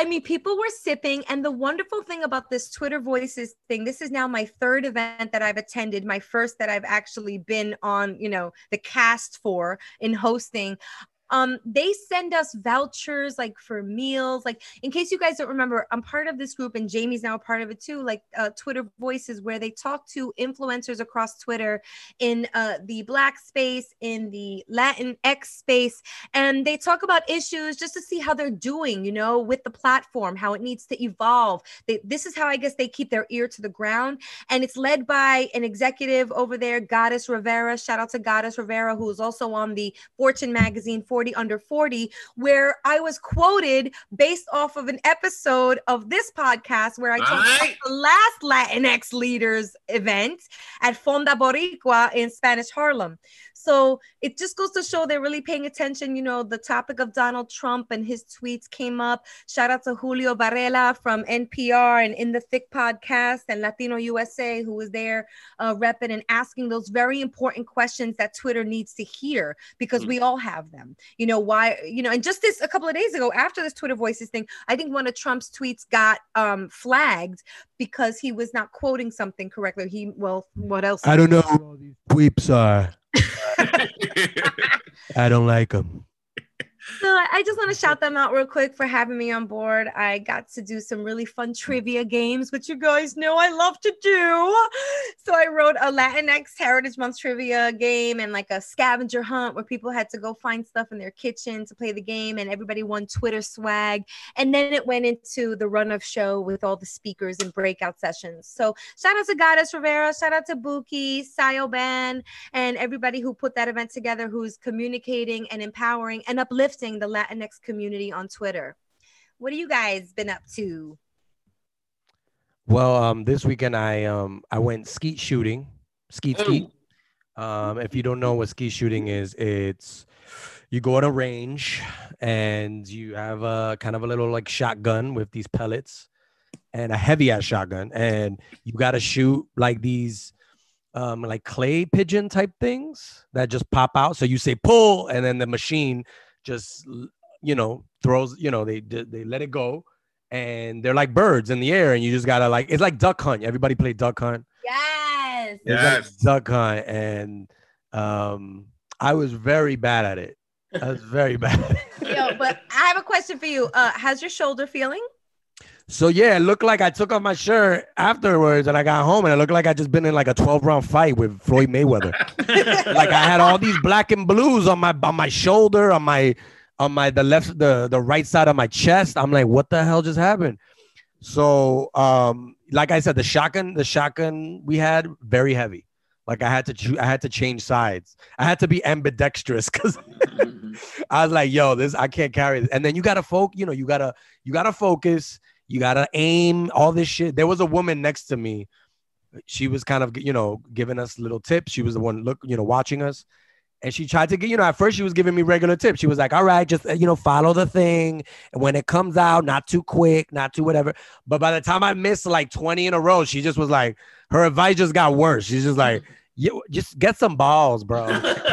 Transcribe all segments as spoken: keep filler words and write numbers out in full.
I mean, people were sipping. And the wonderful thing about this Twitter Voices thing, this is now my third event that I've attended, my first that I've actually been on, you know, the cast for in hosting. Um, they send us vouchers like for meals. Like, in case you guys don't remember, I'm part of this group and Jamie's now a part of it too, like uh, Twitter Voices, where they talk to influencers across Twitter in uh, the Black space, in the Latin X space, and they talk about issues just to see how they're doing, you know, with the platform, how it needs to evolve. They, this is how I guess they keep their ear to the ground. And it's led by an executive over there, Goddess Rivera. Shout out to Goddess Rivera, who is also on the Fortune magazine forty under forty, where I was quoted based off of an episode of this podcast where I talked right. about the last Latinx leaders event at Fonda Boricua in Spanish Harlem. So it just goes to show they're really paying attention. You know, the topic of Donald Trump and his tweets came up. Shout out to Julio Varela from N P R and In the Thick podcast and Latino U S A, who was there uh, repping and asking those very important questions that Twitter needs to hear, because mm. we all have them. You know, why, you know, and just this a couple of days ago, after this Twitter Voices thing, I think one of Trump's tweets got um, flagged because he was not quoting something correctly. He, well, what else? I don't know who all these tweeps are. I don't like them. So I just want to shout them out real quick for having me on board. I got to do some really fun trivia games, which you guys know I love to do. So I wrote a Latinx Heritage Month trivia game and like a scavenger hunt where people had to go find stuff in their kitchen to play the game, and everybody won Twitter swag. And then it went into the run of show with all the speakers and breakout sessions. So shout out to Goddess Rivera, shout out to Buki, Sayoban, and everybody who put that event together, who's communicating and empowering and uplifting the Latinx community on Twitter. What have you guys been up to? Well, um, this weekend I um I went skeet shooting, skeet skeet. Um, if you don't know what skeet shooting is, it's you go at a range and you have a kind of a little like shotgun with these pellets and a heavy ass shotgun, and you got to shoot like these um like clay pigeon type things that just pop out. So you say pull, and then the machine just, you know, throws, you know, they they let it go, and they're like birds in the air, and you just gotta like, it's like duck hunt. Everybody play duck hunt. Yes. Yes. Like duck hunt, and um, I was very bad at it. I was very bad. Yo, but I have a question for you. Uh, how's your shoulder feeling? So yeah, it looked like I took off my shirt afterwards and I got home, and it looked like I just been in like a twelve round fight with Floyd Mayweather. Like I had all these black and blues on my on my shoulder, on my on my the left the the right side of my chest. I'm like, what the hell just happened? So um, like I said, the shotgun, the shotgun we had very heavy. Like I had to cho- I had to change sides. I had to be ambidextrous because I was like, yo, this I can't carry this. And then you gotta focus, you know, you gotta you gotta focus. You got to aim, all this shit. There was a woman next to me. She was kind of, you know, giving us little tips. She was the one, look, you know, watching us. And she tried to get, you know, at first she was giving me regular tips. She was like, all right, just, you know, follow the thing. And when it comes out, not too quick, not too whatever. But by the time I missed like twenty in a row, she just was like, her advice just got worse. She's just like, you just get some balls, bro.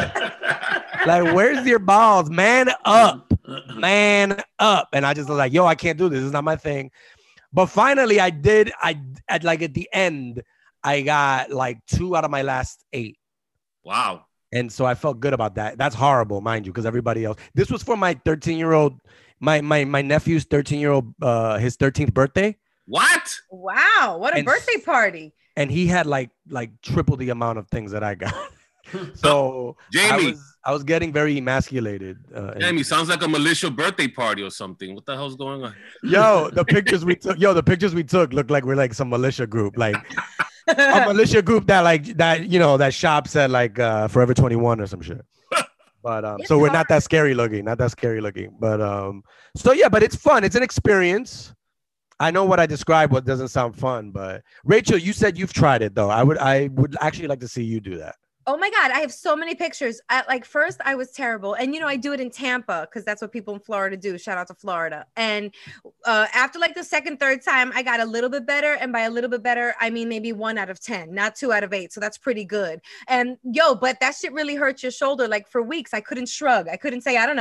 Like, where's your balls? Man up. Man up. And I just was like, yo, I can't do this. This is not my thing. But finally I did. I at like at the end, I got like two out of my last eight. Wow. And so I felt good about that. That's horrible, mind you, because everybody else. This was for my thirteen year old, my my my nephew's thirteen year old, uh, his thirteenth birthday. What? Wow, what a And- birthday party. And he had like like triple the amount of things that I got. So Jamie. I was I was getting very emasculated. Uh, and- Jamie, sounds like a militia birthday party or something. What the hell's going on? Yo, the pictures we took, yo, the pictures we took looked like we're like some militia group, like a militia group that like that, you know, that shops at like uh, Forever twenty-one or some shit. But um, so we're not that scary looking, not that scary looking. But um, so yeah, but it's fun. It's an experience. I know what I described, what doesn't sound fun, but Rachel, you said you've tried it though. I would, I would actually like to see you do that. Oh my God, I have so many pictures. At like first I was terrible. And you know, I do it in Tampa because that's what people in Florida do. Shout out to Florida. And uh, after like the second, third time, I got a little bit better. And by a little bit better, I mean maybe one out of ten, not two out of eight. So that's pretty good. And yo, but that shit really hurts your shoulder. Like for weeks, I couldn't shrug. I couldn't say, I don't know.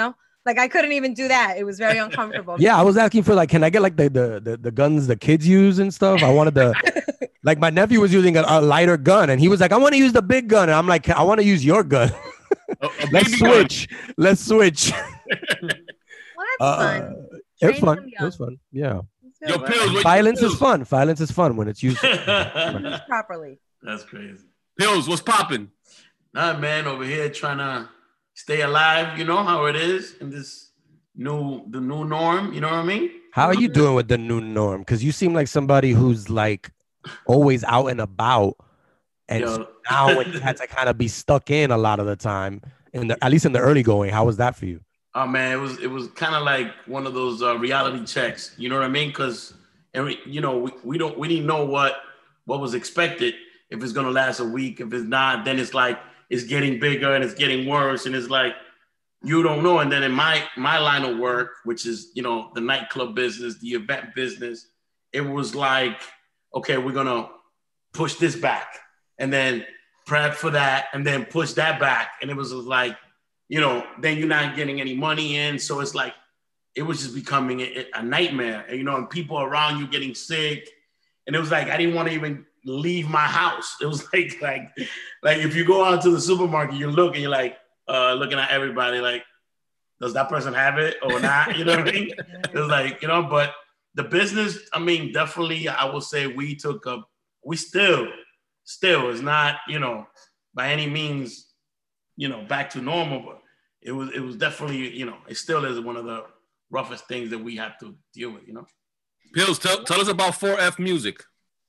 Like I couldn't even do that. It was very uncomfortable. Yeah, I was asking for like, can I get like the the the, the guns the kids use and stuff? I wanted the like my nephew was using a, a lighter gun, and he was like, I want to use the big gun, and I'm like, I want to use your gun. A- a Let's baby switch. Let's switch. Well, that's Uh, fun. It was Train fun. them It was fun. Yeah. It's Yo, good. Pills, what- Violence Pills, is fun. Violence is fun when it's used. Used properly. That's crazy. Pills, what's popping? Nah, man, over here trying to stay alive. You know how it is in this new, the new norm. You know what I mean? How are you doing with the new norm? Because you seem like somebody who's like always out and about, and Yo. so now when you had to kind of be stuck in a lot of the time, in the at least in the early going, how was that for you? Oh man, it was it was kind of like one of those uh, reality checks. You know what I mean? Because every you know we, we don't we didn't know what what was expected. If it's gonna last a week, if it's not, then it's like it's getting bigger and it's getting worse, and it's like you don't know. And then in my my line of work, which is you know the nightclub business, the event business, it was like okay, we're gonna push this back, and then prep for that, and then push that back, and it was like. You know, then you're not getting any money in. So it's like, it was just becoming a, a nightmare. And, you know, and people around you getting sick. And it was like, I didn't want to even leave my house. It was like, like, like if you go out to the supermarket, you look and you're like, uh, looking at everybody like, does that person have it or not? You know what I mean? It was like, you know, but the business, I mean, definitely, I will say we took a, we still, still is not, you know, by any means, you know, back to normal, but it was it was definitely, you know, it still is one of the roughest things that we have to deal with, you know. Pills, tell, tell us about four F Music.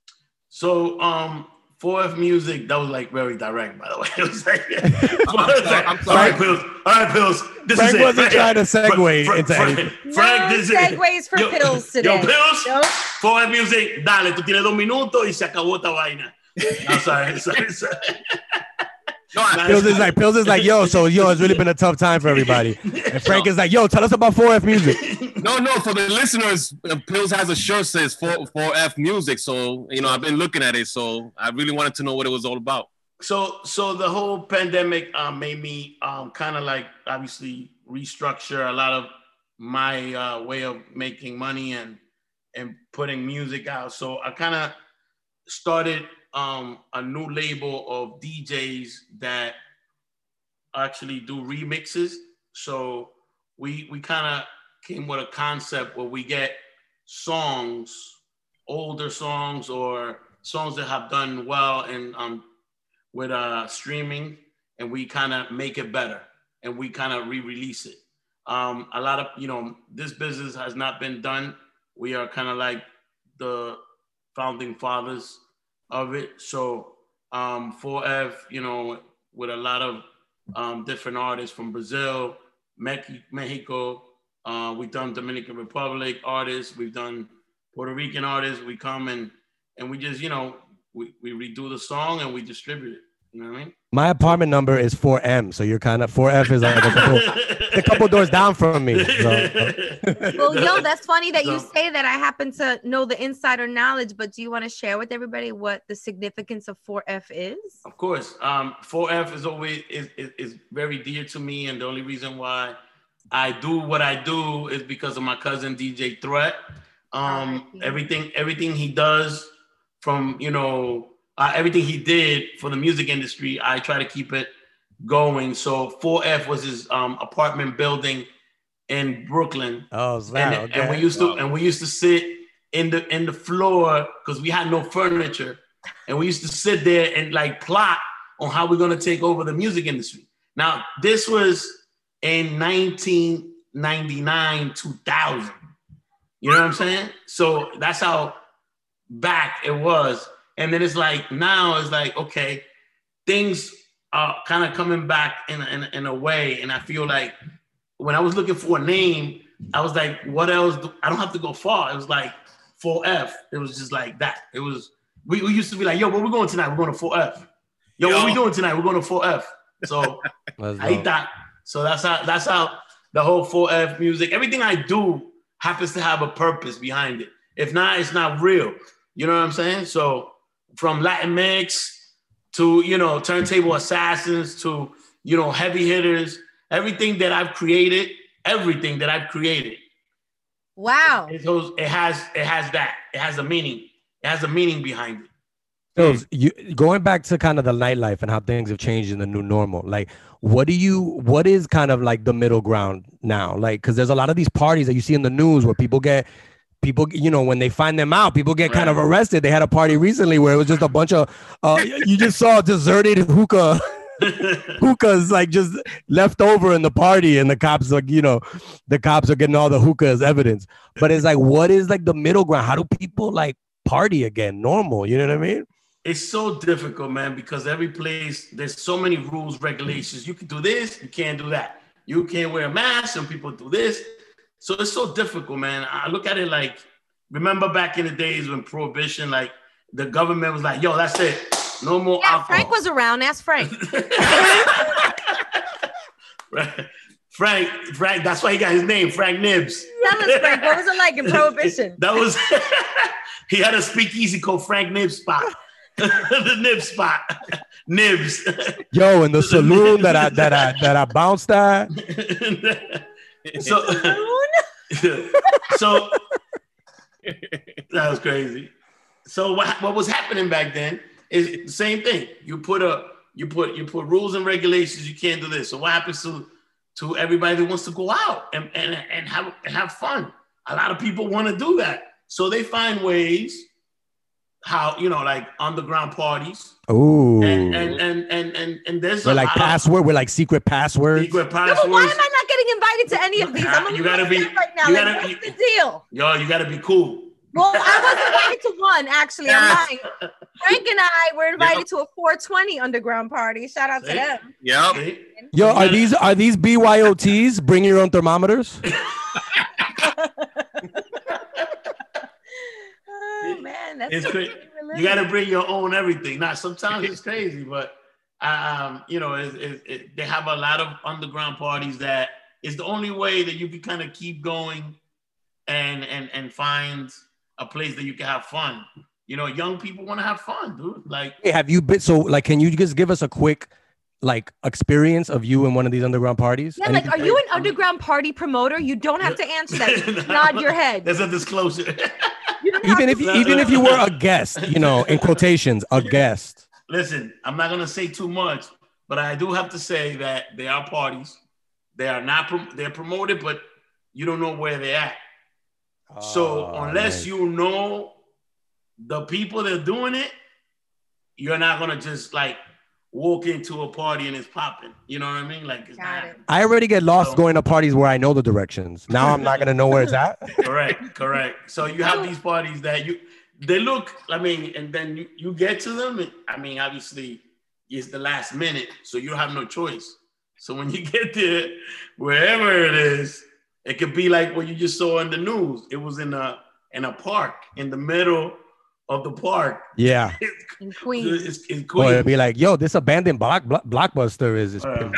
So um four F Music, that was like very direct, by the way. It was like, I'm sorry, I'm all sorry. right, Pills, all right, Pills, this Frank is it. wasn't trying to segue Frank, into Frank, anything. Frank, No this is it. segues for Yo- Pills today. Yo, Pills, Nope. four F Music, dale, tú tienes dos minutos y se acabó esta vaina. I'm sorry, sorry, sorry. No, I, Pills is like Pills is like, yo, so yo, it's really been a tough time for everybody. And Frank is like, yo, tell us about four F Music. no, no. For the listeners, uh, Pills has a shirt says four four F Music. So you know, I've been looking at it. So I really wanted to know what it was all about. So, so the whole pandemic um, made me um, kind of like obviously restructure a lot of my uh, way of making money and and putting music out. So I kind of started um, a new label of D Js that actually do remixes. So we we kind of came with a concept where we get songs, older songs or songs that have done well and um, with uh, streaming, and we kind of make it better and we kind of re-release it. Um, a lot of, you know, this business has not been done. We are kind of like the founding fathers of it. So um, four F, you know, with a lot of um, different artists from Brazil, Me- Mexico, uh, we've done Dominican Republic artists, we've done Puerto Rican artists. We come and and we just, you know, we, we redo the song and we distribute it. You know what I mean? My apartment number is four M, so you're kind of four F is like a couple, a couple doors down from me. So. Well, yo, that's funny that you So- say that. I happen to know the insider knowledge, but do you want to share with everybody what the significance of four F is? Of course. Um, four F is always is, is is very dear to me, and the only reason why I do what I do is because of my cousin D J Threat. Um, Oh, everything everything he does from, you know, uh, everything he did for the music industry, I try to keep it going. So four F was his um, apartment building in Brooklyn. Oh, snap, and, okay. and we used to and we used to sit in the in the floor because we had no furniture, and we used to sit there and like plot on how we're gonna take over the music industry. Now this was in nineteen ninety-nine, two thousand. You know what I'm saying? So that's how back it was. And then it's like now it's like, okay, things are kind of coming back in a, in, a, in a way. And I feel like when I was looking for a name, I was like, what else? Do, I don't have to go far. It was like four F. It was just like that. It was, we, we used to be like, yo, where we going tonight? We're going to four F. Yo, Yo. what we doing tonight? We're going to four F. So That's I hate dope. that. So that's how, that's how the whole four F music, everything I do happens to have a purpose behind it. If not, it's not real. You know what I'm saying? So from Latin mix to, you know, turntable assassins to, you know, heavy hitters, everything that I've created everything that I've created. Wow. It, goes, it has it has that. It has a meaning. It has a meaning behind it. So you going back to kind of the nightlife and how things have changed in the new normal. Like, what do you? What is kind of like the middle ground now? Like, because there's a lot of these parties that you see in the news where people get. People, you know, when they find them out, people get kind of arrested. They had a party recently where it was just a bunch of, uh, you just saw deserted hookah, hookahs like just left over in the party, and the cops, like, you know, the cops are getting all the hookah as evidence. But it's like, what is like the middle ground? How do people like party again, normal? You know what I mean? It's so difficult, man, because every place there's so many rules, regulations. You can do this, you can't do that. You can't wear a mask. Some people do this. So it's so difficult, man. I look at it like, remember back in the days when Prohibition, like the government was like, yo, that's it. No more Yeah, alcohol. Frank was around. Ask Frank. Frank, Frank, that's why he got his name, Frank Nibs. Tell us, Frank, what was it like in Prohibition? That was, he had a speakeasy called Frank Nibs Spot. The Nibs Spot. Nibs. Yo, in the saloon that I that I that I bounced at. So, so that was crazy. So what, what was happening back then is the same thing. You put a you put you put rules and regulations. You can't do this. So what happens to to everybody that wants to go out and and, and have and have fun? A lot of people want to do that. So they find ways how, you know, like underground parties. Ooh. And and and and and, and there's we're a like lot password. We're like secret passwords. Secret No, passwords. but why am I not getting invited to any of these? I'm You gotta be- right now. you Like, gotta- what's the deal? Yo, you gotta be cool. Well, I was invited to one, actually. I'm lying. Frank and I were invited to a four twenty underground party. Shout out to See? them. Yep. See? Yo, You are gotta- these are these B Y O Ts? Bring your own thermometers. Oh man, that's It's so crazy. we're You got to living. bring your own everything. Now, sometimes it's crazy, but um, you know, it, it, it, they have a lot of underground parties that is the only way that you can kind of keep going and and and find a place that you can have fun. You know, young people want to have fun, dude. Like, Hey, have you been? So, like, can you just give us a quick, like, experience of you in one of these underground parties? Yeah, like, Anything- are you an underground party promoter? You don't have to answer that. Just nod your head. There's a disclosure. You don't have even if to- you, even if you were a guest, you know, in quotations, a guest. Listen, I'm not gonna say too much, but I do have to say that they are parties. They are not. Prom- they're promoted, but you don't know where they're at. So Oh, unless man. you know the people that are doing it, you're not gonna just like walk into a party and it's popping. You know what I mean? Like, it's Got not it. I already get lost So- going to parties where I know the directions. Now I'm not gonna know where it's at. correct, correct. So you have these parties that you they look. I mean, and then you, you get to them. And, I mean, obviously, it's the last minute, so you don't have no choice. So when you get there, wherever it is, it could be like what you just saw in the news. It was in a in a park in the middle of the park. Yeah. in Queens. It's, it's Or it'd Queens. be like, yo, this abandoned block, block blockbuster is, is Uh,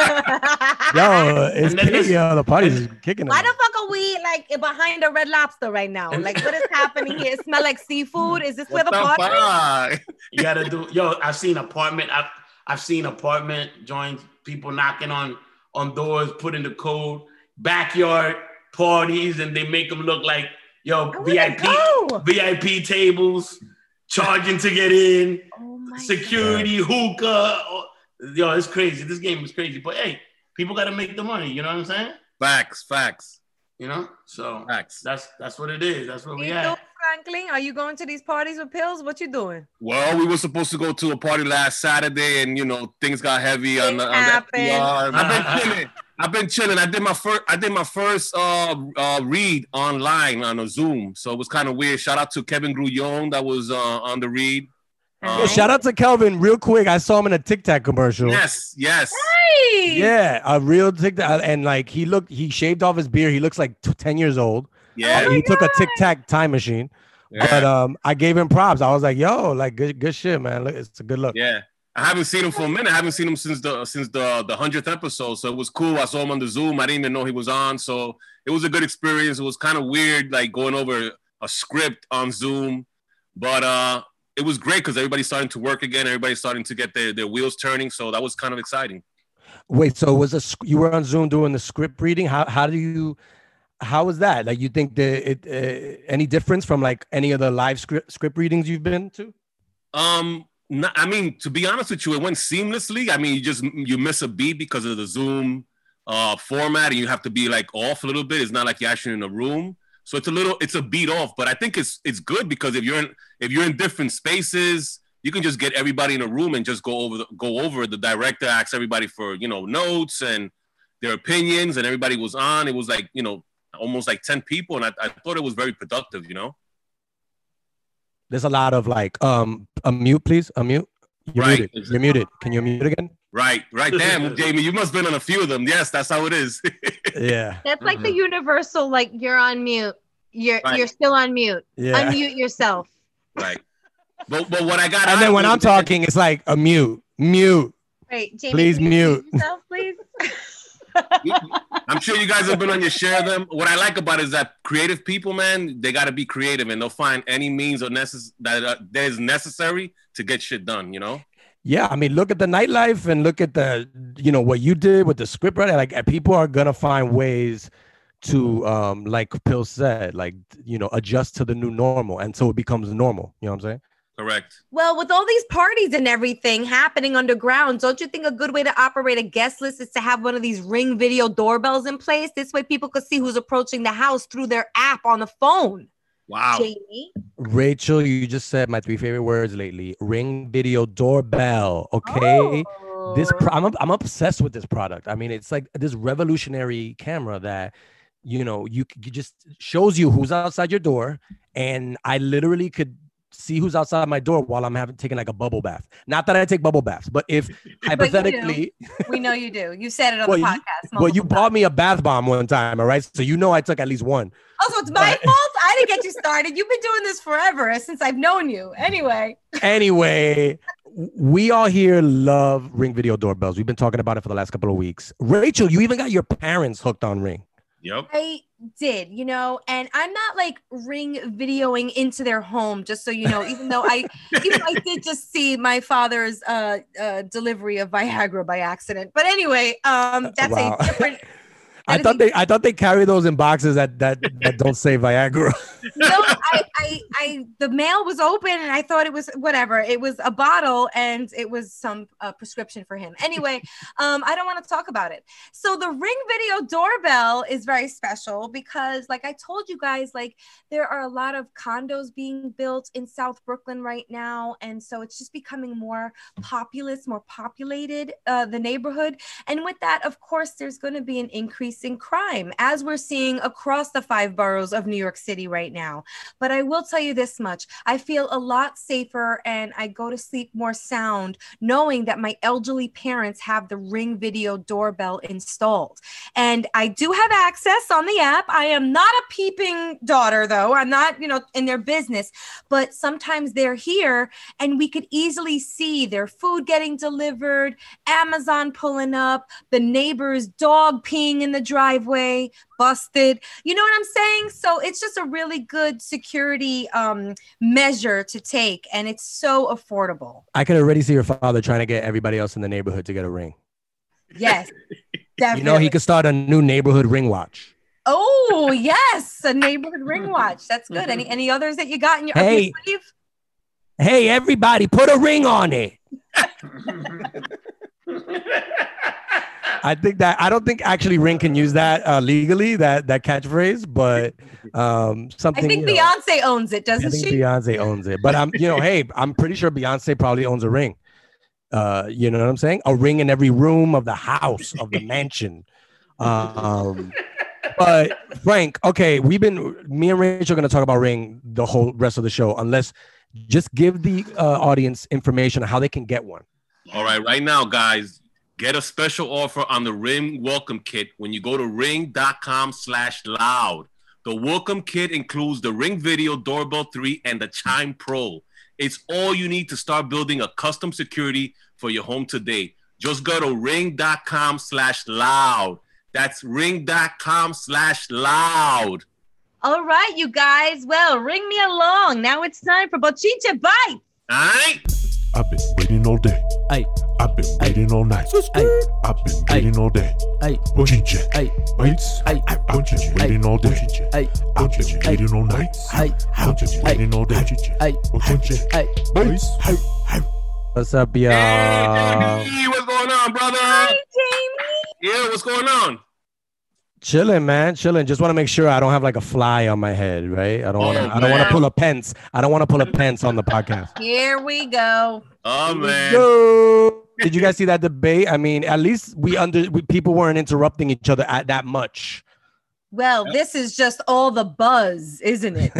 yo, it's And then this- kicking, yo, the party's is kicking. Why it. the fuck are we like behind a Red Lobster right now? Like, what is happening here? It smell like seafood. Is this where What the the party? is? fuck? You gotta do. Yo, I've seen apartment. I've I've seen apartment joints. People knocking on on doors, putting the code. Backyard parties, and they make them look like yo I V I wanna P go. V I P tables, charging to get in, Oh my security, hookah. Oh, yo, it's crazy. This game is crazy. But hey, people got to make the money. You know what I'm saying? Facts, facts, You know. So facts. that's that's what it is. That's where God. we You at. doing, Franklin? Are you going to these parties with pills? What you doing? Well, we were supposed to go to a party last Saturday, and you know things got heavy on Things the, on the F D R. happened. I've been chilling. I've been chilling. I did my first. I did my first uh, uh, read online on a Zoom, so it was kind of weird. Shout out to Kevin Grullon that was uh, on the read. Yo, Yo, shout out to Kelvin real quick. I saw him in a Tic Tac commercial. Yes, yes. Hey! Yeah, a real Tic Tac, and like he looked, he shaved off his beard. He looks like t- ten years old. Yeah, Oh my he took a God. Tic Tac time machine. yeah. But um, I gave him props. I was like, yo, like good, good shit, man. Look, it's a good look. Yeah. I haven't seen him for a minute. I haven't seen him since the since the the hundredth episode. So it was cool. I saw him on the Zoom. I didn't even know he was on. So it was a good experience. It was kind of weird, like going over a script on Zoom, but uh, it was great because everybody's starting to work again. Everybody's starting to get their, their wheels turning. So that was kind of exciting. Wait, so was a sc- you were on Zoom doing the script reading? How how do you how was that? Like, you think that it uh, any difference from like any of the live script script readings you've been to? Um, no, I mean, to be honest with you, it went seamlessly. I mean, you just you miss a beat because of the Zoom uh, format, and you have to be like off a little bit. It's not like you're actually in a room, so it's a little it's a beat off. But I think it's it's good because if you're in if you're in different spaces, you can just get everybody in a room and just go over the, go over it. The director asks everybody for you know notes and their opinions, and everybody was on. It was like you know almost like ten people, and I, I thought it was very productive. You know. There's a lot of like, um, unmute, please. Unmute. You're Right. muted. You're muted. Can you mute again? Right, right. Damn, Jamie, you must have been on a few of them. Yes, that's how it is. Yeah. That's like the universal, like you're on mute. You're Right. you're still on mute. Yeah. Unmute yourself. Right. But but what I got. And out then of when it I'm was that- talking, it's like a mute, mute. Wait, Jamie, Please can you mute. yourself, please. I'm sure you guys have been on your share of them. What I like about it is that creative people, man, they got to be creative and they'll find any means or necess- that, uh, that is necessary to get shit done, you know? Yeah, I mean, look at the nightlife and look at the, you know, what you did with the script writing. Like, uh, people are gonna find ways to, um, like Pill said, like, you know, adjust to the new normal, and so it becomes normal. You know what I'm saying? Correct. Well, with all these parties and everything happening underground, don't you think a good way to operate a guest list is to have one of these Ring video doorbells in place? This way people could see who's approaching the house through their app on the phone. Wow. Jamie. Rachel, you just said my three favorite words lately: Ring video doorbell. Okay. This pro- I'm I'm obsessed with this product. I mean, it's like this revolutionary camera that, you know, you, you just shows you who's outside your door, and I literally could see who's outside my door while I'm having taking like a bubble bath. Not that I take bubble baths, but if hypothetically, We know you do. You said it on well, the you, podcast. well, you multiple bought me a bath bomb one time, all right? So you know I took at least one. Oh, so it's my fault? I didn't get you started. You've been doing this forever since I've known you. Anyway. Anyway, we all here love Ring video doorbells. We've been talking about it for the last couple of weeks. Rachel, you even got your parents hooked on Ring. Yep. I did, you know, and I'm not like Ring videoing into their home, just so you know, even though I even though I did just see my father's uh, uh delivery of Viagra by accident. But anyway, um that's Wow. a different I that is thought a- they I thought they carry those in boxes that that, that don't say Viagra. no, I, I, I, the mail was open and I thought it was whatever. It was a bottle and it was some uh, prescription for him. Anyway, um, I don't want to talk about it. So the Ring video doorbell is very special because, like I told you guys, like there are a lot of condos being built in South Brooklyn right now, and so it's just becoming more populous, more populated, uh, the neighborhood. And with that, of course, there's going to be an increase in crime, as we're seeing across the five boroughs of New York City right now. But I will tell you this much. I feel a lot safer and I go to sleep more sound knowing that my elderly parents have the Ring video doorbell installed. And I do have access on the app. I am not a peeping daughter, though. I'm not, you know, in their business. But sometimes they're here and we could easily see their food getting delivered, Amazon pulling up, the neighbor's dog peeing in the driveway, busted. You know what I'm saying? So it's just a really good security um, measure to take, and it's so affordable. I could already see your father trying to get everybody else in the neighborhood to get a ring. Yes, definitely. You know, he could start a new neighborhood ring watch. Oh, yes, a neighborhood ring watch. That's good. Any any others that you got in your, up your Hey. sleeve? Hey, everybody, put a ring on it. I think that I don't think actually Ring can use that uh, legally, that that catchphrase, but um, I something. think you know, Beyonce owns it, I doesn't think she? Beyonce owns it, but I'm, you know, hey, I'm pretty sure Beyonce probably owns a ring. Uh, you know what I'm saying? A ring in every room of the house, of the mansion. Um, but Frank, okay, we've been, me and Rachel are going to talk about Ring the whole rest of the show, unless just give the uh, audience information on how they can get one. All right, right now, guys, get a special offer on the Ring Welcome Kit when you go to ring.com slash loud. The Welcome Kit includes the Ring Video Doorbell three and the Chime Pro. It's all you need to start building a custom security for your home today. Just go to ring.com slash loud. That's ring.com slash loud. All right, you guys. Well, ring me along. Now it's time for Bochinche Bites. All right? I've been waiting all day. Ay, I've been waiting all night. ay, I've been waiting all day. ay, Bochinche. ay, Waits. ay, I've been waiting all day. ay, I've been waiting all night. ay, I've been waiting all day. ay, Bochinche. ay. Waits. What's up, y'all? Hey, Jamie, what's going on, brother? Hi, Jamie. Yeah, what's going on? Chilling, man, chilling. Just want to make sure I don't have like a fly on my head, right? I don't want to. Oh, I don't want to man. pull a Pence. I don't want to pull a Pence on the podcast. Here we go. Oh man. Yo. Did you guys see that debate? I mean, at least we under we, people weren't interrupting each other at that much. Well, this is just all the buzz, isn't it?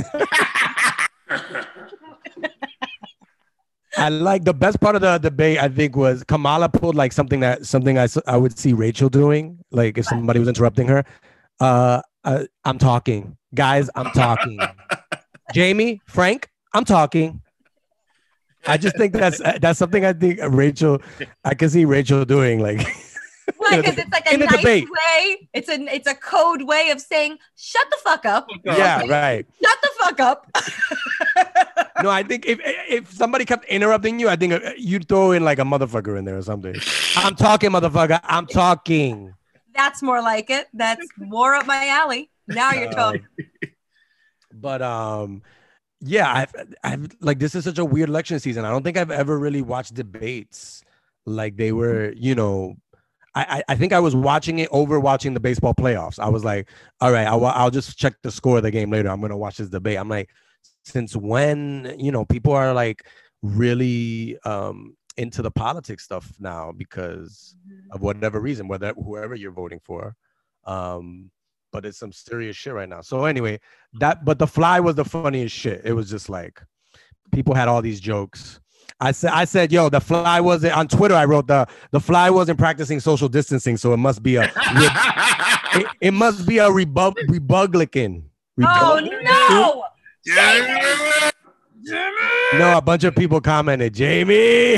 I like the best part of the debate. I think was Kamala pulled like something that something I, s- I would see Rachel doing. Like if somebody was interrupting her, uh, uh, I'm talking, guys. I'm talking. Jamie, Frank, I'm talking. I just think that's that's something I think Rachel. I can see Rachel doing like. Why? Because it's like a In a nice debate. way. It's a it's a code way of saying shut the fuck up. Yeah, right. Shut the fuck up. No, I think if if somebody kept interrupting you, I think uh, you'd throw in like a motherfucker in there or something. I'm talking, motherfucker. I'm talking. That's more like it. That's more up my alley. Now you're talking. But um, yeah, I've I've like this is such a weird election season. I don't think I've ever really watched debates like they were. You know, I I, I think I was watching it over watching the baseball playoffs. I was like, all right, I'll I'll just check the score of the game later. I'm gonna watch this debate. I'm like. Since when, you know, people are like really um, into the politics stuff now because of whatever reason, whether whoever you're voting for. Um, but it's some serious shit right now. So anyway, that but the fly was the funniest shit. It was just like people had all these jokes. I said, I said, yo, the fly wasn't on Twitter. I wrote the the fly wasn't practicing social distancing, so it must be a it, it must be a rebub Republican. Oh no! Yeah. No, a bunch of people commented, Jamie.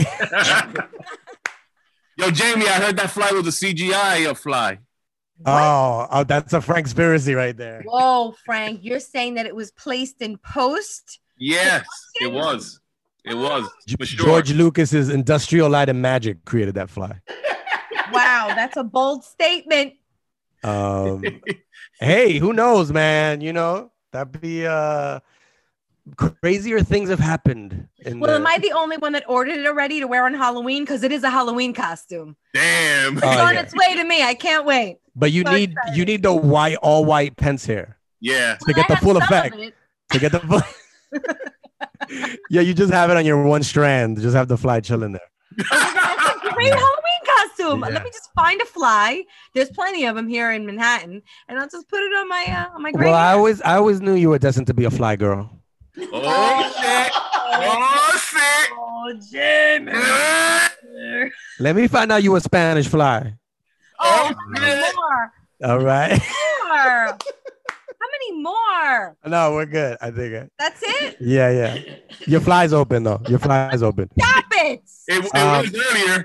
Yo, Jamie, I heard that fly was a C G I of fly. Oh, oh, that's a Frank conspiracy right there. Whoa, Frank, you're saying that it was placed in post? Yes, it was. It was. For sure. George Lucas's Industrial Light and Magic created that fly. Wow, that's a bold statement. Um, hey, who knows, man? You know, that'd be uh crazier things have happened. In Well, the... am I the only one that ordered it already to wear on Halloween? Because it is a Halloween costume. Damn. It's Oh, on yeah. its way to me. I can't wait. But you So need excited. you need the white, all white Pence hair Yeah. to get I the have full some of effect. it. To get the full. Yeah, you just have it on your one strand. Just have the fly chilling there. It's a great Halloween costume. Yeah. Let me just find a fly. There's plenty of them here in Manhattan, and I'll just put it on my uh, on my gray Well, I hair. always I always knew you were destined to be a fly girl. Oh shit. Oh shit. Oh, Jamie. Let me find out you a Spanish fly. Oh, Oh, how many shit. more? All right. More. How many more? No, we're good. I think. it- That's it? Yeah, yeah. Your fly's open though. Your fly's open. Stop it. It, it Um, was earlier.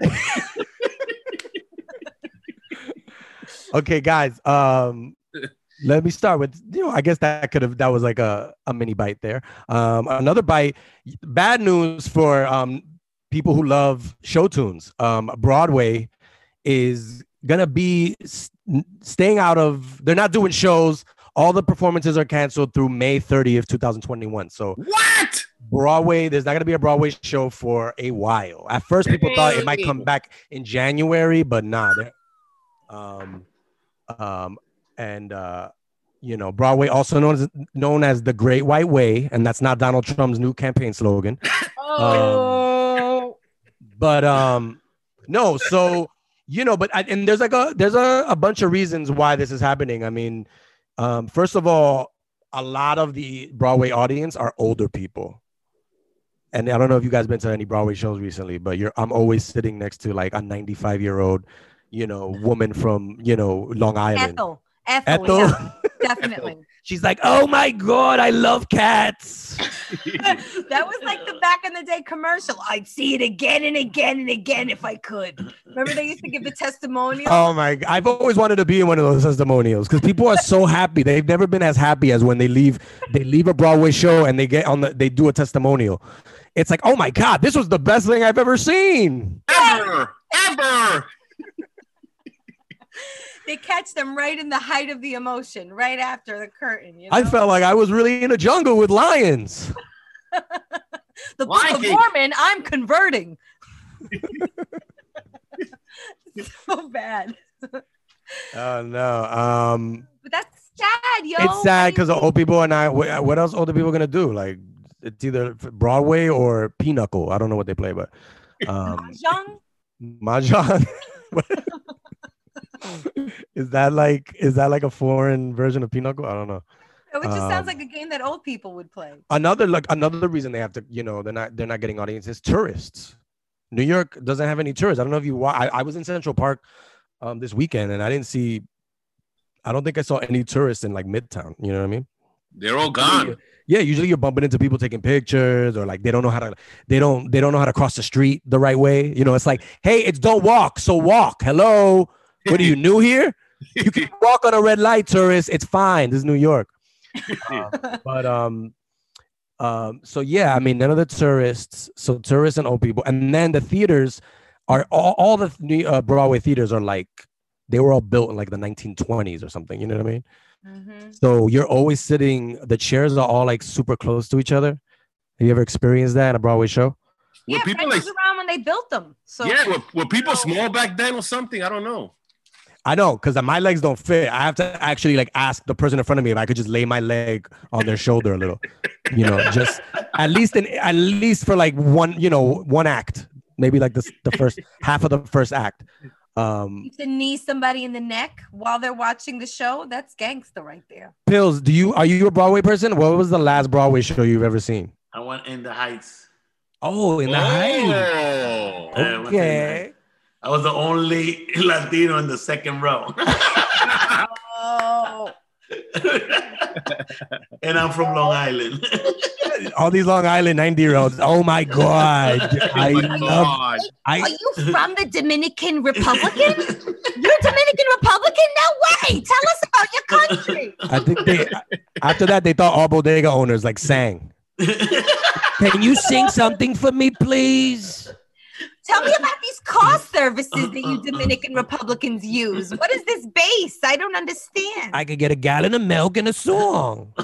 Okay, guys. Um, let me start with you know. I guess that could have that was like a, a mini bite there. Um, another bite. Bad news for um people who love show tunes. Um, Broadway is gonna be s- staying out of. They're not doing shows. All the performances are canceled through May thirtieth, twenty twenty-one. So What? Broadway, there's not going to be a Broadway show for a while. At first, people thought it might come back in January, but nah. they're- Um, um, and uh, you know, Broadway, also known as known as the Great White Way, and that's not Donald Trump's new campaign slogan. Oh. But um, no, so you know, but I, and there's like a there's a, a bunch of reasons why this is happening. I mean, um, first of all, a lot of the Broadway audience are older people. And I don't know if you guys been to any Broadway shows recently, but you're I'm always sitting next to like a ninety-five year old, you know, woman from, you know, Long Island. Ethel. Ethel, Ethel. yeah, definitely. She's like, oh my God, I love cats. That was like the back in the day commercial. I'd see it again and again and again if I could. Remember they used to give the testimonial? Oh my God. I've always wanted to be in one of those testimonials because people are so happy. They've never been as happy as when they leave, they leave a Broadway show and they get on the, they do a testimonial. It's like, oh my God, this was the best thing I've ever seen. Ever, ever. They catch them right in the height of the emotion, right after the curtain. You know? I felt like I was really in a jungle with lions. The Book of Mormon, I'm converting. So bad. Oh no. Um, but that's sad, yo. It's sad because the old people are not. What what else older people are gonna do? Like it's either Broadway or Pinochle. I don't know what they play, but um, Mahjong. Mahjong. Is that like is that like a foreign version of Pinochle? I don't know. It just um, sounds like a game that old people would play. Another like another reason they have to, you know, they're not they're not getting audiences. Tourists. New York doesn't have any tourists. I don't know if you. I, I was in Central Park um, this weekend and I didn't see. I don't think I saw any tourists in like Midtown. You know what I mean? They're all gone. Yeah, usually you're bumping into people taking pictures or like they don't know how to they don't they don't know how to cross the street the right way. You know, it's like, hey, it's don't walk, so walk. Hello. What are you new here? You can walk on a red light, tourist. It's fine. This is New York. Um, but um, um, so yeah, I mean, none of the tourists. So tourists and old people, and then the theaters are all, all the new uh, Broadway theaters are like they were all built in like the nineteen twenties or something. You know what I mean? Mm-hmm. So you're always sitting. The chairs are all like super close to each other. Have you ever experienced that in a Broadway show? Yeah, Were people Friends like was around when they built them. So yeah, were, were people small back then or something? I don't know. I know, because my legs don't fit. I have to actually like ask the person in front of me if I could just lay my leg on their shoulder a little, you know, just at least in at least for like one, you know, one act, maybe like the the first half of the first act. Um, to knee somebody in the neck while they're watching the show, that's gangster right there. Pills, do you are you a Broadway person? What was the last Broadway show you've ever seen? I went In the Heights. Oh, In the Oh. Heights. I went to In the Okay. Heights. I was the only Latino in the second row. Oh. And I'm from Long Island. All these Long Island ninety year olds. Oh my God. I Oh my love God. Are I you from the Dominican Republican? You're Dominican Republican? No way. Tell us about your country. I think they after that they thought all bodega owners like sang. Can you sing something for me, please? Tell me about these car services that you Dominican Republicans use. What is this base? I don't understand. I could get a gallon of milk and a song.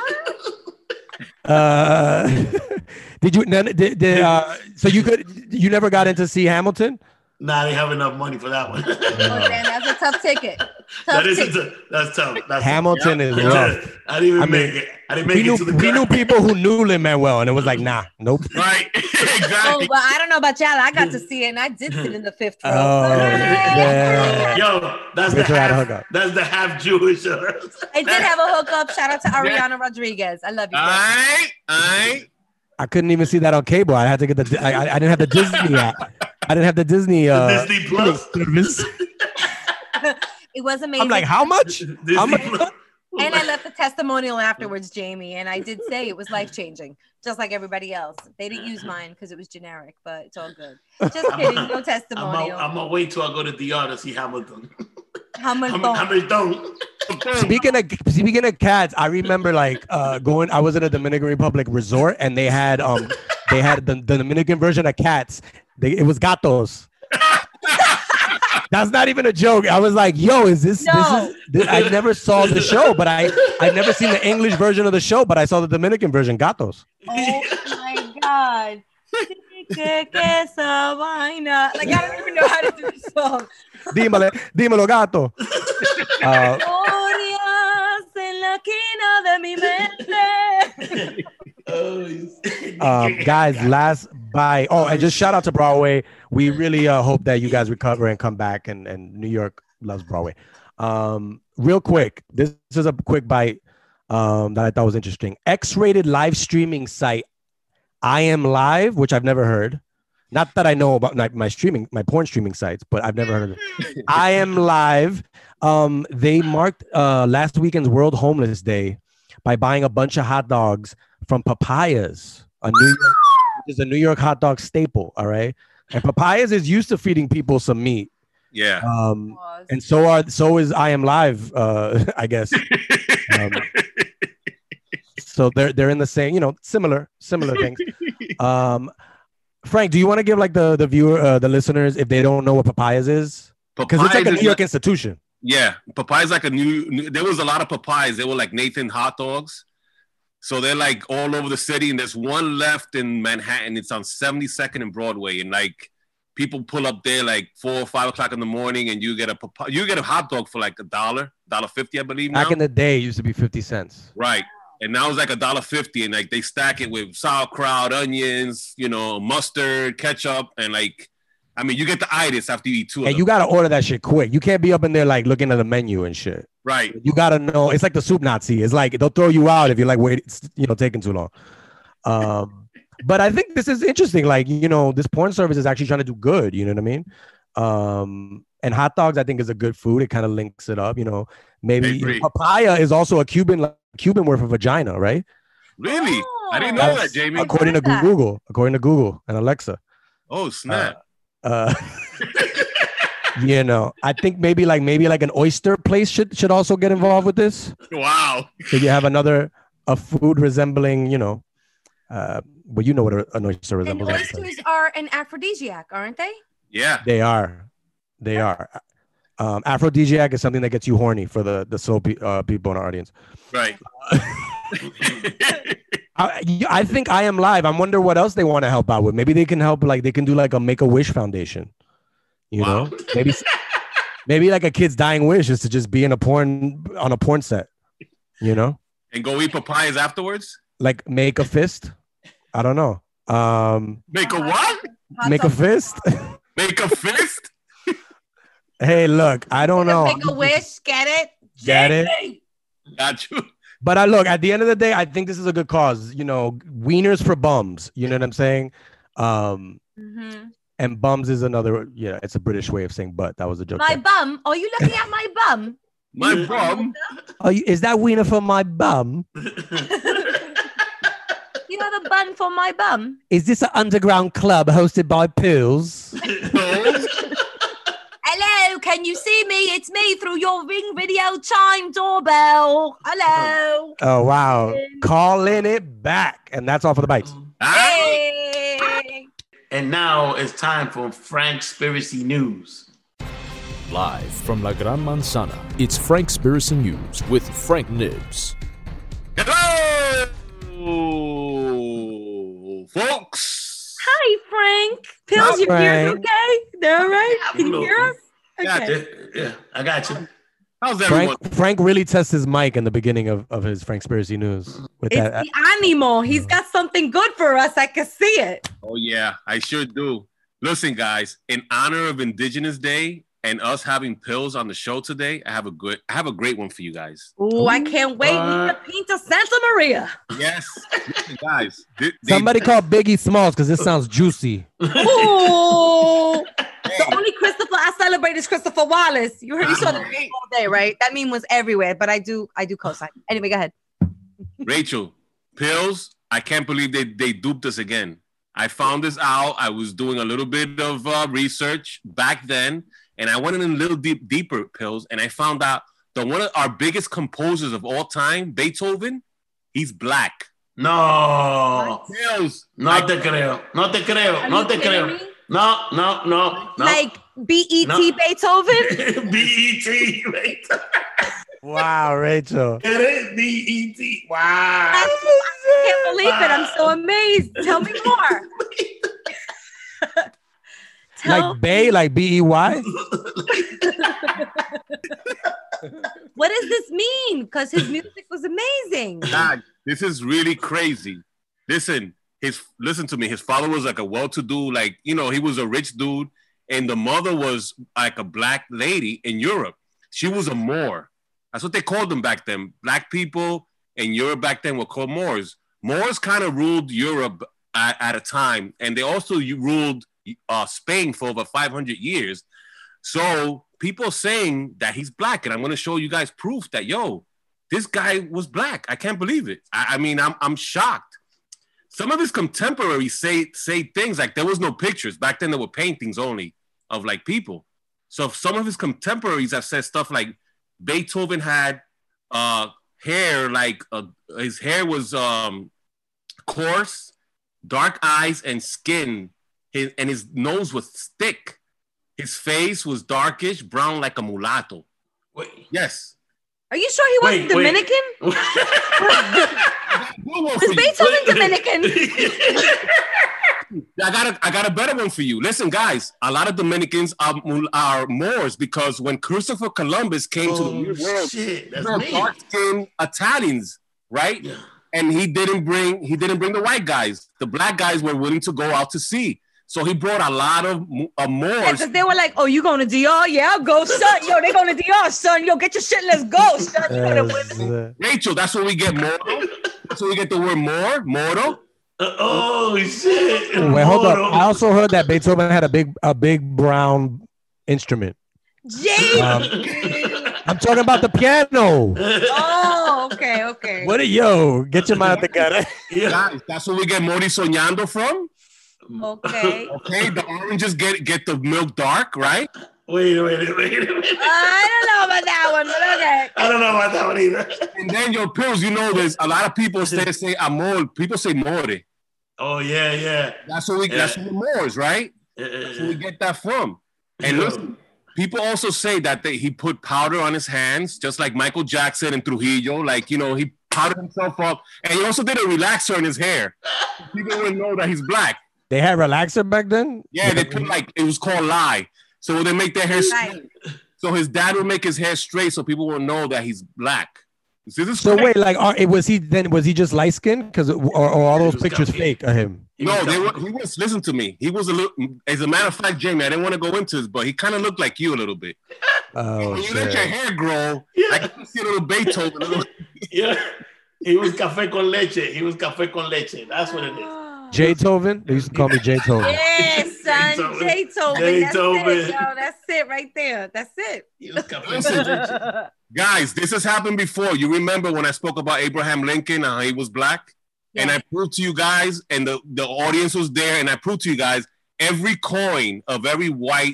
uh, did you? None, did, did, uh, so you could? You never got into see Hamilton? Nah, they have enough money for that one. Oh, damn, that's a tough ticket. Tough that is ticket. a, that's tough. That's Hamilton tough. is Yeah. rough. I didn't even I mean, make it. I didn't make We it knew to the we knew credits. people who knew Lin-Manuel, and it was like, nah, nope. Right. Oh, Exactly. well, I don't know about y'all. I got to see it, and I did sit in the fifth row. Oh, yeah. Yo, that's the Rachel had a half. hookup. That's the half Jewish. I did have a hookup. Shout out to Ariana Rodriguez. I love you. All guys. right. All right. I couldn't even see that on cable. I had to get the. I, I, I didn't have the Disney app. I didn't have the Disney. Uh, Disney Plus. service. It was amazing. I'm like, how much? Disney How much? Plus. And I left the testimonial afterwards, Jamie, and I did say it was life changing, just like everybody else. They didn't use mine because it was generic, but it's all good. Just kidding, no I'm testimonial. gonna wait till I go to D R to see Hamilton. How much? Hamilton. Speaking of speaking of cats, I remember like uh, going. I was in a Dominican Republic resort, and they had um they had the, the Dominican version of cats. They, it was gatos. That's not even a joke. I was like, "Yo, is this? No. This is." This, I never saw the show, but I I've never seen the English version of the show, but I saw the Dominican version, gatos. Oh my god. Like I don't even know how to do the song. Dímelo, dímelo, gato. Uh, Glorias en la quina de mi mente. um, guys, last bye. Oh, and just shout out to Broadway. We really uh, hope that you guys recover and come back. And, and New York loves Broadway. Um, real quick, this, this is a quick bite um, that I thought was interesting. X-rated live streaming site I Am Live, which I've never heard, Not that I know about my, my streaming, my porn streaming sites, but I've never heard of it. I Am Live. Um, they marked uh, last weekend's World Homeless Day by buying a bunch of hot dogs from Papayas, a New York, which is a New York hot dog staple. All right, and Papayas is used to feeding people some meat. Yeah. Um, and so are so is I Am Live. Uh, I guess. Um, so they're they're in the same, you know, similar similar things. Um, Frank, do you want to give like the the viewer, uh, the listeners, if they don't know what Papayas is, because it's like a New York like, institution. Yeah, Papayas like a new, new. There was a lot of Papayas. They were like Nathan hot dogs, so they're like all over the city. And there's one left in Manhattan. It's on seventy-second and Broadway, and like people pull up there like four or five o'clock in the morning, and you get a Papaya, you get a hot dog for like a dollar, dollar fifty, I believe. Back now. in the day, it used to be fifty cents. Right. And now it's like a dollar fifty, and like they stack it with sauerkraut, onions, you know, mustard, ketchup, and like, I mean, you get the itis after you eat two. And you gotta order that shit quick. You can't be up in there like looking at the menu and shit. Right. You gotta know. It's like the soup Nazi. It's like they'll throw you out if you're like wait, it's, you know, taking too long. Um, but I think this is interesting. Like, you know, this porn service is actually trying to do good. You know what I mean? Um, and hot dogs, I think, is a good food. It kind of links it up. You know, maybe you know, papaya is also a Cuban. Like, Cuban word for vagina, right? Really? Oh, I didn't know That's, that, Jamie. According to that. Google, according to Google and Alexa. Oh, snap. Uh, uh, you know, I think maybe like maybe like an oyster place should should also get involved with this. Wow. So you have another a food resembling, you know, uh, well, you know what an oyster resembles. And oysters are an aphrodisiac, aren't they? Yeah, they are. They are. Um, aphrodisiac is something that gets you horny for the the slow pe- uh, people in our audience. Right. I, I think I Am Live. I wonder what else they want to help out with. Maybe they can help. Like they can do like a Make-A-Wish Foundation. You wow. know, maybe maybe like a kid's dying wish is to just be in a porn on a porn set. You know, and go eat papayas afterwards. Like make a fist. I don't know. Um, make a what? Make a fist. Make a fist. Hey, look, I don't know. Make a wish, get it? Get it? Got you. But I look, at the end of the day, I think this is a good cause. You know, wieners for bums. You know what I'm saying? Um, mm-hmm. And bums is another, yeah, it's a British way of saying butt. That was a joke. My there. Bum? Are you looking at my bum? My bum? Are you, is that wiener for my bum? You have a bun for my bum? Is this an underground club hosted by Pools? Hello, can you see me? It's me through your Ring Video Chime doorbell. Hello. Oh, wow. Calling it back. And that's all for the bites. Hey. And now it's time for Frankspiracy News. Live from La Gran Manzana, it's Frankspiracy News with Frank Nibs. Hello, folks. Hi, Frank. Pills, your ears okay? They're all right? Can you hear us? Okay. Yeah, I got you. How's everyone? Frank, Frank really tests his mic in the beginning of, of his Frankspiracy News. With it's that. the animal. He's got something good for us. I can see it. Oh, yeah, I sure do. Listen, guys, in honor of Indigenous Day and us having pills on the show today, I have a good, I have a great one for you guys. Oh, I can't wait. Uh, Nina Pinta Santa Maria. Yes, listen, guys. They, Somebody they, call Biggie Smalls because this sounds juicy. Oh, the only Christopher I celebrate is Christopher Wallace. You heard, you saw the meme all day, right? That meme was everywhere, but I do, I do co-sign. Anyway, go ahead. Rachel, pills. I can't believe they they duped us again. I found this out. I was doing a little bit of uh, research back then. And I went in a little deep, deeper pills, and I found out that one of our biggest composers of all time, Beethoven, he's black. No. Pills. No I, te creo. No te creo. No te creo. Me? No, no, no, no. Like B E T no. Beethoven? B E T Beethoven. Wow, Rachel. It is B E T. Wow. I, I can't believe wow. it. I'm so amazed. Tell me more. Tell like Bay, like B E Y? What does this mean? Because his music was amazing. God, this is really crazy. Listen, his listen to me. His father was like a well-to-do, like, you know, he was a rich dude. And the mother was like a black lady in Europe. She was a Moor. That's what they called them back then. Black people in Europe back then were called Moors. Moors kind of ruled Europe at, at a time. And they also ruled uh, Spain for over five hundred years. So people saying that he's black, and I'm going to show you guys proof that, yo, this guy was black. I can't believe it. I, I mean, I'm I'm shocked. Some of his contemporaries say say things like there was no pictures. Back then, there were paintings only of like people. So some of his contemporaries have said stuff like Beethoven had uh, hair, like uh, his hair was um, coarse, dark eyes and skin, his, and his nose was thick. His face was darkish, brown like a mulatto. Wait. Yes. Are you sure he wasn't Wait, wait. Dominican? Was Beethoven Dominican? I got a, I got a better one for you. Listen, guys, a lot of Dominicans are, are Moors because when Christopher Columbus came oh, to the New World, shit, that's they were me. dark-skinned Italians, right? Yeah. And he didn't bring he didn't bring the white guys. The black guys were willing to go out to sea. So he brought a lot of uh, Moors. Yeah, because they were like, oh, you going to D R? Yeah, I'll go, son. Yo, they going to D R, son. Yo, get your shit. Let's go, son. You know the women. Rachel, that's where we get Moro. That's where we get the word Moor, Moro. Uh, oh shit! Wait, hold up. I also heard that Beethoven had a big, a big brown instrument. Jay. Um, I'm talking about the piano. Oh, okay, okay. What a yo? Get your mind together. Yeah. Guys, that's where we get Mori Soñando from. Okay. Okay, the oranges get get the milk dark, right? Wait a minute, wait a minute. I don't know about that one, but okay. I don't know about that one either. And then your pills, you know, there's a lot of people say say amor. People say more. Oh yeah, yeah. That's where we. Yeah. That's where the Moors, right? Uh, That's where we get that from. And Yeah. listen, people also say that they, he put powder on his hands, just like Michael Jackson and Trujillo. Like, you know, he powdered himself up, and he also did a relaxer in his hair. People wouldn't know that he's black. They had relaxer back then? Yeah, they put like it was called lye. So they make their hair straight. So his dad would make his hair straight, so people will know that he's black. This is So crazy. wait, like, are, was he then? Was he just light skinned? Because or, or all He those was pictures got- fake of him? No, they were, he was. Listen to me. He was a little. As a matter of fact, Jamie, I didn't want to go into this, but he kind of looked like you a little bit. Oh When you let your shit! hair grow, Yeah. I can see a little Beethoven. A little, Yeah. He was café con leche. He was café con leche. That's what it is. Jaytoven? They used to call me Jaytoven. Yes, son. Jaytoven. Jaytoven. That's Jaytoven. it, yo. That's it right there. That's it. He was café con leche. guys, this has happened before. You remember when I spoke about Abraham Lincoln and how he was black? And Yeah. I proved to you guys, and the, the audience was there, and I proved to you guys every coin of every white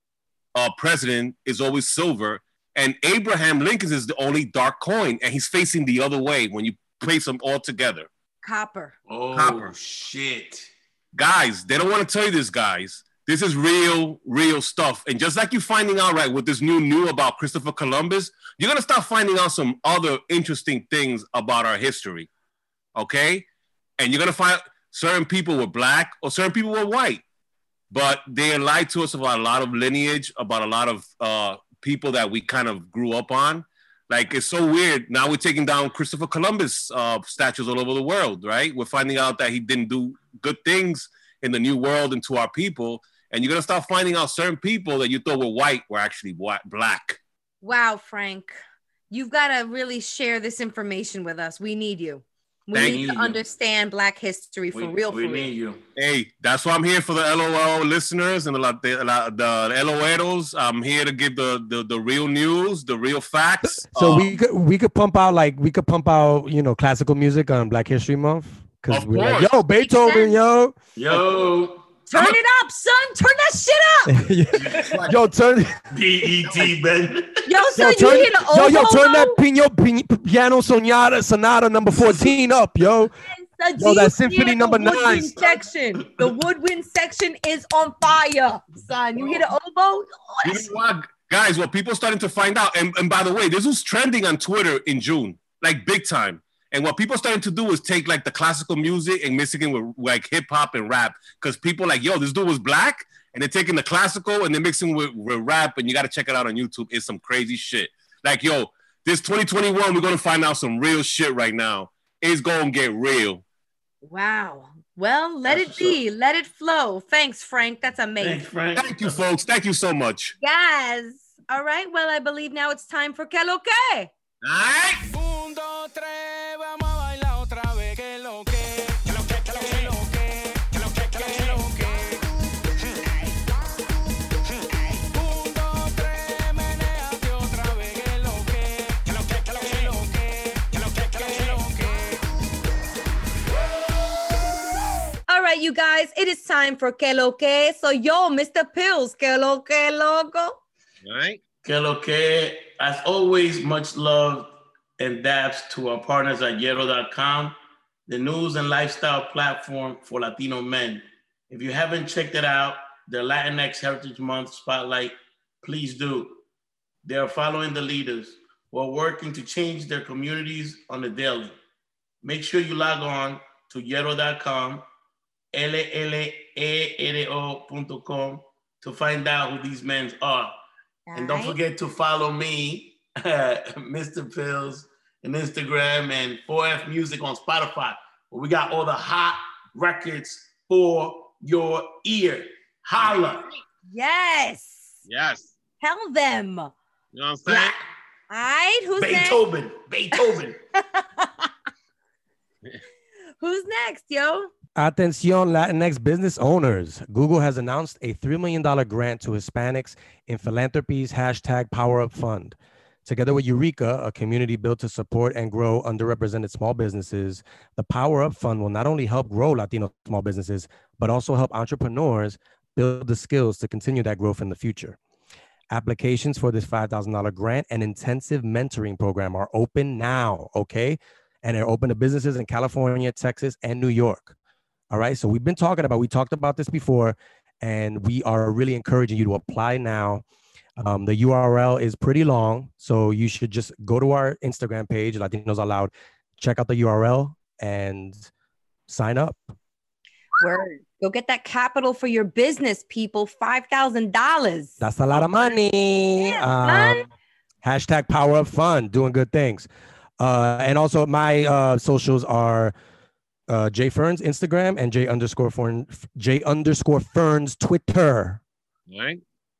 uh, president is always silver. And Abraham Lincoln's is the only dark coin, and he's facing the other way when you place them all together. Copper. Oh Copper. shit. Guys, they don't want to tell you this, guys. This is real, real stuff. And just like you finding out, right, what this new new about Christopher Columbus, you're going to start finding out some other interesting things about our history, okay? And you're going to find certain people were black or certain people were white, but they lied to us about a lot of lineage, about a lot of uh, people that we kind of grew up on. Like, it's so weird. Now we're taking down Christopher Columbus uh, statues all over the world, right? We're finding out that he didn't do good things in the new world and to our people. And you're going to start finding out certain people that you thought were white were actually white, black. Wow, Frank. You've got to really share this information with us. We need you. We Thank need to you. understand Black history for We, real, for we real. need you. Hey, that's why I'm here for the L O L listeners and the, the, the LOeros. I'm here to give the, the, the real news, the real facts. So Uh, we could we could pump out like we could pump out you know classical music on Black History Month because Of we're like, course. yo, Beethoven, yo, Yo, Turn it up, son. Turn that shit up. yo, turn, B E T, Ben. Yo, yo, son, you turn, hear the yo, yo, oboe, turn that though? pino, pin, piano sonata sonata number fourteen up, yo. Son, Yo, do you that hear symphony the number woodwind nine. section. The woodwind section is on fire, son. You hear the oboe? Oh, You that's- know what, guys? What people starting to find out, and, and by the way, this was trending on Twitter in June, like big time. And what people starting to do is take like the classical music and mixing it with like hip hop and rap, because people like, yo, this dude was black, and they're taking the classical and they're mixing with, with rap, and you got to check it out on YouTube. It's some crazy shit. Like, yo, this twenty twenty-one, we're gonna find out some real shit right now. It's gonna get real. Wow. Well, let That's it be. Let it flow. Thanks, Frank. That's amazing. Thanks, Frank. Thank you, folks. Thank you so much. Guys. All right. Well, I believe now it's time for Que Lo Que. All right. Un, dos, tres, vamos a bailar otra vez. Que lo que, que lo que, que lo que, que lo que, que lo que, que lo que. you guys, it is time for Que Lo Que. So, yo, Mister Pills, Que Lo Que, loco. All right. Que lo que, as always, much love and daps to our partners at Hierro dot com, the news and lifestyle platform for Latino men. If you haven't checked it out, their Latinx Heritage Month spotlight, please do. They are following the leaders who are working to change their communities on the daily. Make sure you log on to Hierro dot com, L L E R O dot com, to find out who these men are. All and don't right. forget to follow me, Mister Pills, on Instagram, and four F Music on Spotify, where we got all the hot records for your ear. Holla. Yes. Yes. Tell them. You know what I'm saying? All right, who's Beethoven. next? Beethoven. Who's next, yo? Atención, Latinx business owners. Google has announced a three million dollars grant to Hispanics in philanthropy's hashtag Power Up Fund. Together with Eureka, a community built to support and grow underrepresented small businesses, the Power Up Fund will not only help grow Latino small businesses, but also help entrepreneurs build the skills to continue that growth in the future. Applications for this five thousand dollars grant and intensive mentoring program are open now, okay? And they're open to businesses in California, Texas, and New York. All right, so we've been talking about, we talked about this before, and we are really encouraging you to apply now. Um, the U R L is pretty long, so you should just go to our Instagram page, Latinos Aloud, check out the U R L, and sign up. Word. Go get that capital for your business, people. five thousand dollars. That's a lot of money. Yeah, um, hashtag Power Up Fund, doing good things. Uh, and also my uh, socials are uh, J Ferns Instagram and J underscore Fern, J underscore Ferns Twitter. All right.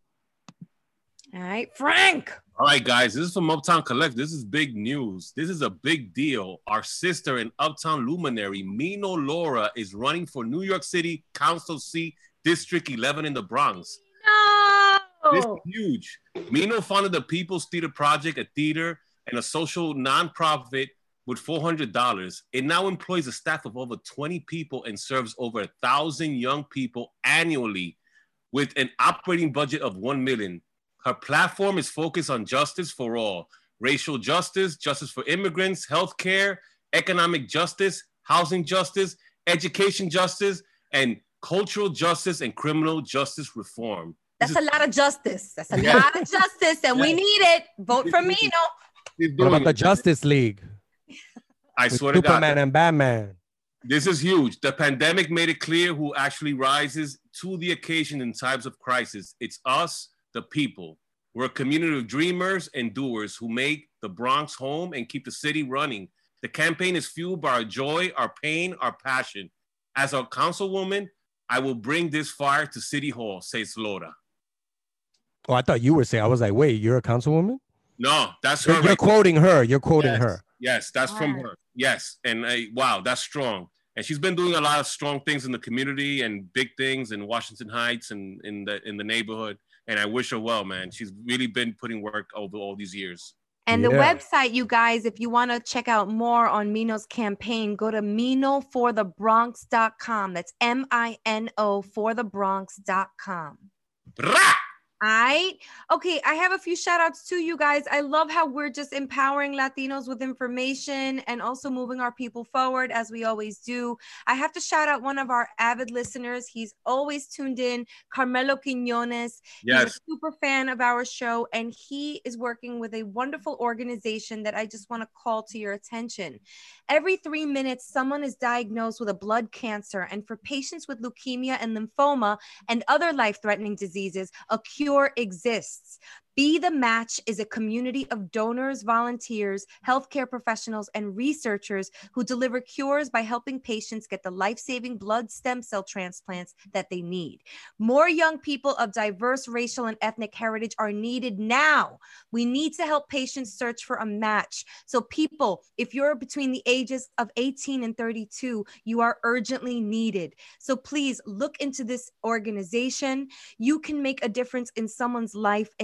All right, Frank. All right, guys. This is from Uptown Collect. This is big news. This is a big deal. Our sister and Uptown luminary, Mino Laura, is running for New York City Council seat, District eleven in the Bronx. No. This is huge. Mino founded the People's Theater Project, a theater and a social nonprofit with four hundred dollars. It now employs a staff of over twenty people and serves over a thousand young people annually with an operating budget of one million dollars. Her platform is focused on justice for all, racial justice, justice for immigrants, healthcare, economic justice, housing justice, education justice, and cultural justice and criminal justice reform. That's This a lot of justice. That's a Yeah. lot of justice, and we Yeah. need it. Vote for Mino. He's What doing about the it. Justice League? I With swear to God. Superman and Batman. This is huge. The pandemic made it clear who actually rises to the occasion in times of crisis. It's us, the people. We're a community of dreamers and doers who make the Bronx home and keep the city running. The campaign is fueled by our joy, our pain, our passion. As a councilwoman, I will bring this fire to City Hall, says Laura. Oh, I thought you were saying, I was like, wait, you're a councilwoman? No, that's her. You're, you're right there. quoting her. You're quoting Yes. her. Yes, that's from Wow. her. Yes, and uh, wow, that's strong. And she's been doing a lot of strong things in the community and big things in Washington Heights and in the in the neighborhood. And I wish her well, man. She's really been putting work over all these years. And the Yeah. website, you guys, if you want to check out more on Mino's campaign, go to mino for the bronx dot com. That's M I N O for the bronx dot com. Rah! All right. Okay. I have a few shout outs to you guys. I love how we're just empowering Latinos with information and also moving our people forward as we always do. I have to shout out one of our avid listeners. He's always tuned in, Carmelo Quinones. He's a Yes. super fan of our show, and he is working with a wonderful organization that I just want to call to your attention. Every three minutes, someone is diagnosed with a blood cancer, and for patients with leukemia and lymphoma and other life-threatening diseases, a cure exists. Be the Match is a community of donors, volunteers, healthcare professionals, and researchers who deliver cures by helping patients get the life-saving blood stem cell transplants that they need. More young people of diverse racial and ethnic heritage are needed now. We need to help patients search for a match. So people, if you're between the ages of eighteen and thirty-two, you are urgently needed. So please look into this organization. You can make a difference in someone's life and join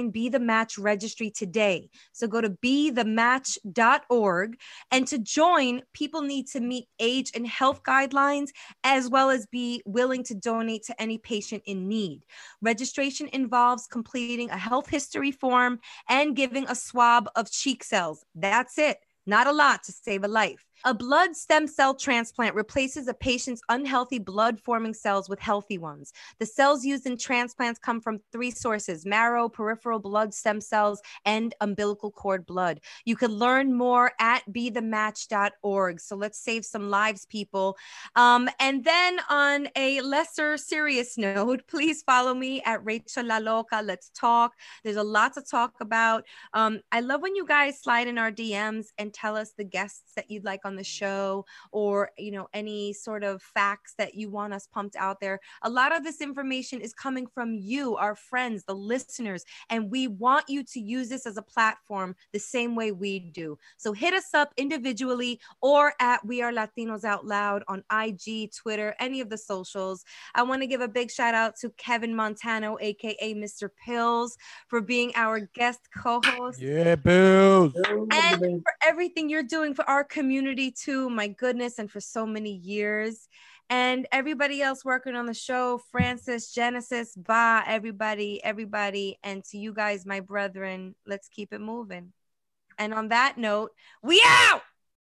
join Be The Match registry today. So go to be the match dot org. And to join, people need to meet age and health guidelines, as well as be willing to donate to any patient in need. Registration involves completing a health history form and giving a swab of cheek cells. That's it. Not a lot to save a life. A blood stem cell transplant replaces a patient's unhealthy blood-forming cells with healthy ones. The cells used in transplants come from three sources: marrow, peripheral blood stem cells, and umbilical cord blood. You can learn more at be the match dot org. So let's save some lives, people. Um, and then on a lesser serious note, please follow me at Rachel La Loca. Let's talk. There's a lot to talk about. Um, I love when you guys slide in our D Ms and tell us the guests that you'd like on the show, or you know, any sort of facts that you want us pumped out there. A lot of this information is coming from you, our friends, the listeners, and we want you to use this as a platform the same way we do. So hit us up individually or at We Are Latinos Out Loud on I G, Twitter, any of the socials. I want to give a big shout out to Kevin Montano, aka Mister Pills, for being our guest co-host. Yeah, Bills. And for everything you're doing for our community too, my goodness, and for so many years. And everybody else working on the show, Francis, Genesis, Ba, everybody, everybody. And to you guys, my brethren, let's keep it moving. And on that note, we out!